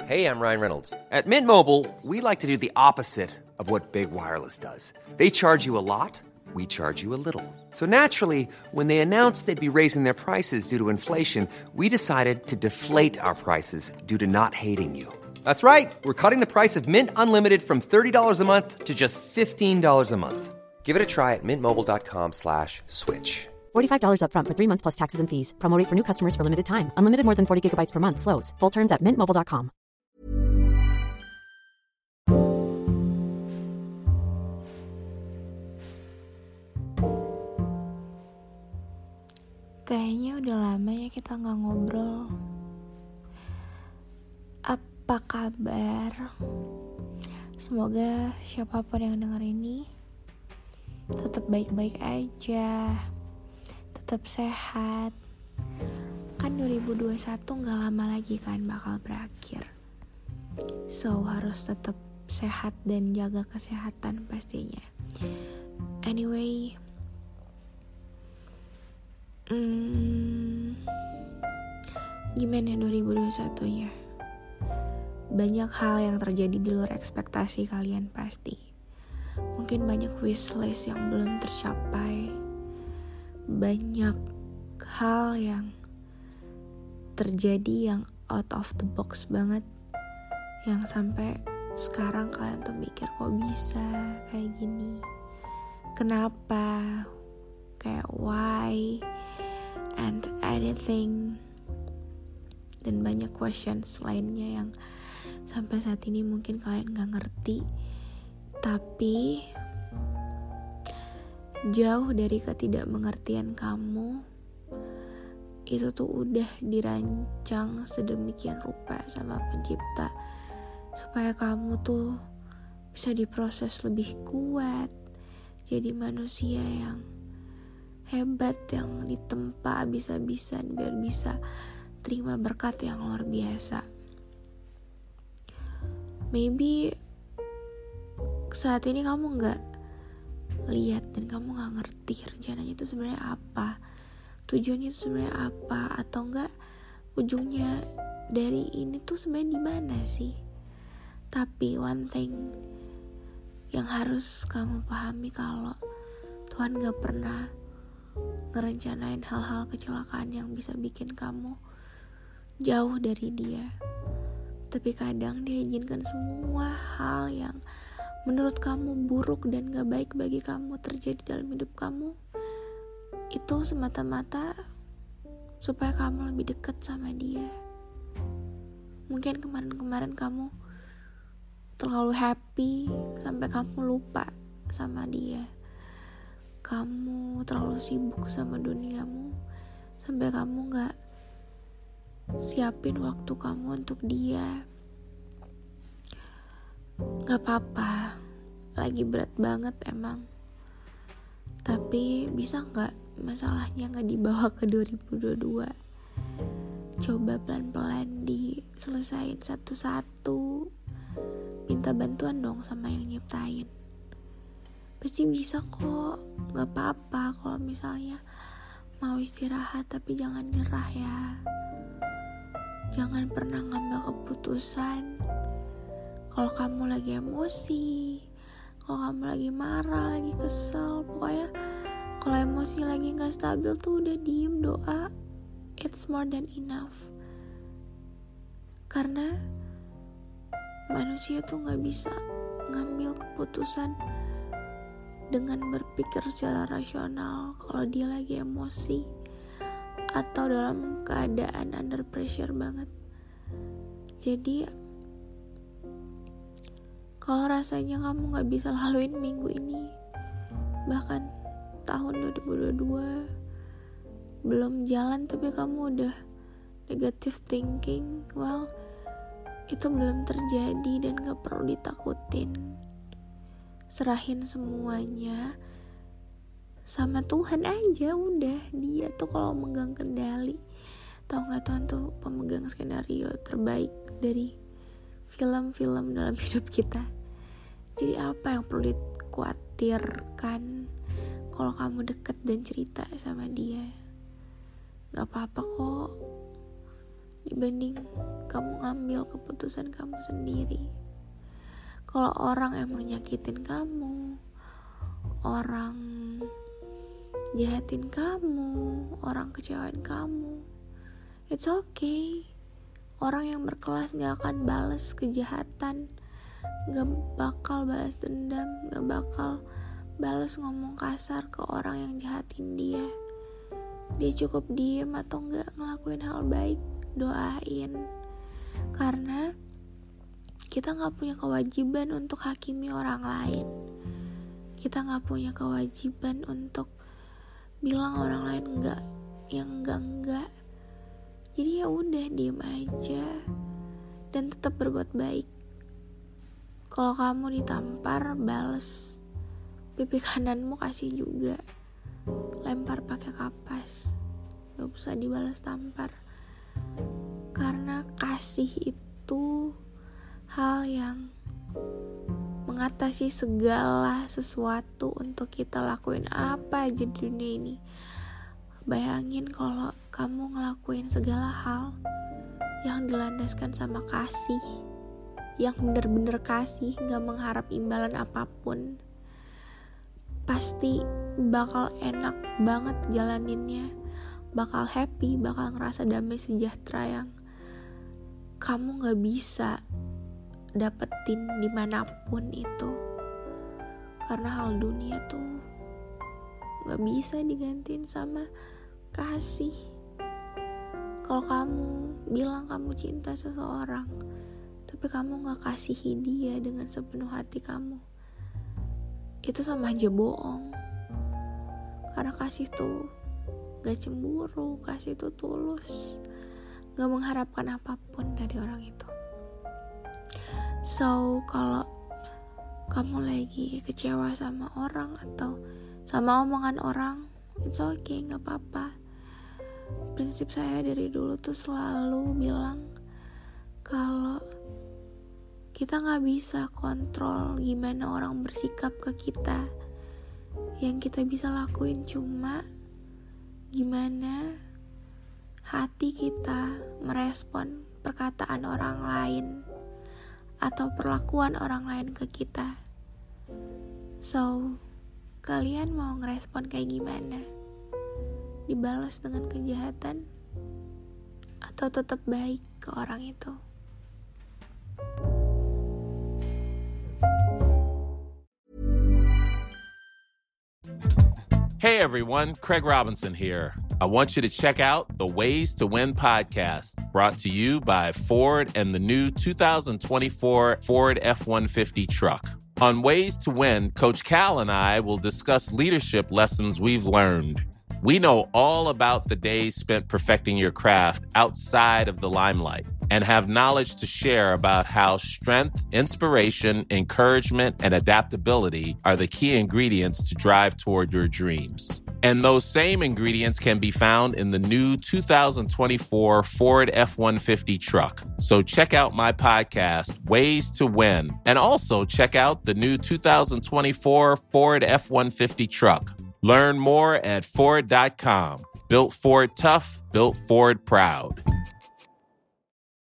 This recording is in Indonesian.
Hey, I'm Ryan Reynolds. At Mint Mobile, we like to do the opposite of what Big Wireless does. They charge you a lot, we charge you a little. So naturally, when they announced they'd be raising their prices due to inflation, we decided to deflate our prices due to not hating you. That's right. We're cutting the price of Mint Unlimited from $30 a month to just $15 a month. Give it a try at mintmobile.com/switch. $45 up front for 3 months plus taxes and fees. Promo rate for new customers for limited time. Unlimited more than 40 gigabytes per month. Slows full terms at mintmobile.com. Kayaknya udah lama ya kita gak ngobrol. Apa kabar? Semoga siapapun yang denger ini tetap baik-baik aja, tetap sehat. Kan 2021 gak lama lagi kan bakal berakhir. So harus tetap sehat dan jaga kesehatan pastinya. Anyway, gimana 2021-nya? Banyak hal yang terjadi di luar ekspektasi kalian pasti. Mungkin banyak wishlist yang belum tercapai. Banyak hal yang terjadi yang out of the box banget. Yang sampai sekarang kalian tuh mikir kok bisa kayak gini. Kenapa? Kayak why? And anything. Dan banyak questions lainnya yang sampai saat ini mungkin kalian gak ngerti. Tapi jauh dari ketidakmengertian kamu, itu tuh udah dirancang sedemikian rupa sama pencipta supaya kamu tuh bisa diproses lebih kuat, jadi manusia yang hebat, yang ditempa habis-habisan biar bisa terima berkat yang luar biasa. Maybe saat ini kamu gak lihat dan kamu gak ngerti rencananya itu sebenarnya apa, tujuannya itu sebenarnya apa, atau enggak ujungnya dari ini tuh sebenarnya di mana sih. Tapi one thing yang harus kamu pahami, kalau Tuhan gak pernah ngerencanain hal-hal kecelakaan yang bisa bikin kamu jauh dari Dia. Tapi kadang Dia izinkan semua hal yang menurut kamu buruk dan gak baik bagi kamu terjadi dalam hidup kamu, itu semata-mata supaya kamu lebih dekat sama Dia. Mungkin kemarin-kemarin kamu terlalu happy sampai kamu lupa sama Dia. Kamu terlalu sibuk sama duniamu sampai kamu gak siapin waktu kamu untuk Dia. Gak apa-apa, lagi berat banget emang. Tapi bisa gak masalahnya gak dibawa ke 2022? Coba pelan-pelan diselesain satu-satu. Minta bantuan dong sama yang nyiptain. Pasti bisa kok. Gak apa-apa kalau misalnya mau istirahat, tapi jangan nyerah ya. Jangan pernah ngambil keputusan kalau kamu lagi emosi, kalau kamu lagi marah, lagi kesel. Pokoknya kalau emosi lagi gak stabil tuh udah diem, doa. It's more than enough. Karena manusia tuh gak bisa ngambil keputusan dengan berpikir secara rasional kalau dia lagi emosi atau dalam keadaan under pressure banget. Jadi kalau rasanya kamu gak bisa laluin minggu ini, bahkan tahun 2022 belum jalan tapi kamu udah negative thinking, well, itu belum terjadi dan gak perlu ditakutin. Serahin semuanya sama Tuhan aja, udah. Dia tuh kalau megang kendali. Tahu gak, Tuhan tuh pemegang skenario terbaik dari film-film dalam hidup kita. Jadi apa yang perlu dikhawatirkan kalau kamu deket dan cerita sama Dia? Gak apa-apa kok. dibanding kamu ngambil keputusan kamu sendiri. Kalau orang emang nyakitin kamu, orang jahatin kamu, orang kecewain kamu, it's okay. Orang yang berkelas gak akan balas kejahatan, gak bakal balas dendam, gak bakal balas ngomong kasar ke orang yang jahatin dia. Dia cukup diem atau gak ngelakuin hal baik, doain. Karena kita gak punya kewajiban untuk hakimi orang lain. Kita gak punya kewajiban untuk bilang orang lain enggak, yang enggak. Jadi ya udah, diem aja dan tetap berbuat baik. Kalau kamu ditampar, bales. Pipi kananmu kasih juga. Lempar pakai kapas. Gak usah dibalas tampar. Karena kasih itu hal yang mengatasi segala sesuatu untuk kita lakuin apa aja di dunia ini. Bayangin kalau kamu ngelakuin segala hal yang dilandaskan sama kasih, yang bener-bener kasih, gak mengharap imbalan apapun. Pasti bakal enak banget jalaninnya, bakal happy, bakal ngerasa damai sejahtera yang kamu gak bisa dapetin dimanapun itu. Karena hal dunia tuh gak bisa digantiin sama kasih. Kalau kamu bilang kamu cinta seseorang, tapi kamu gak kasihi dia dengan sepenuh hati kamu, itu sama aja bohong. Karena kasih tuh gak cemburu, kasih tuh tulus, gak mengharapkan apapun dari orang itu. So, kalau kamu lagi kecewa sama orang atau sama omongan orang, it's okay, gak apa-apa. Prinsip saya dari dulu tuh selalu bilang kalau kita gak bisa kontrol gimana orang bersikap ke kita. Yang kita bisa lakuin cuma gimana hati kita merespon perkataan orang lain atau perlakuan orang lain ke kita. So, kalian mau ngerespon kayak gimana? Dibalas dengan kejahatan atau tetap baik ke orang itu? Hey everyone, Craig Robinson here. I want you to check out the Ways to Win podcast, brought to you by Ford and the new 2024 Ford F-150 truck. On Ways to Win, Coach Cal and I will discuss leadership lessons we've learned. We know all about the days spent perfecting your craft outside of the limelight and have knowledge to share about how strength, inspiration, encouragement, and adaptability are the key ingredients to drive toward your dreams. And those same ingredients can be found in the new 2024 Ford F-150 truck. So check out my podcast, Ways to Win, and also check out the new 2024 Ford F-150 truck. Learn more at Ford.com. Built Ford tough, built Ford proud.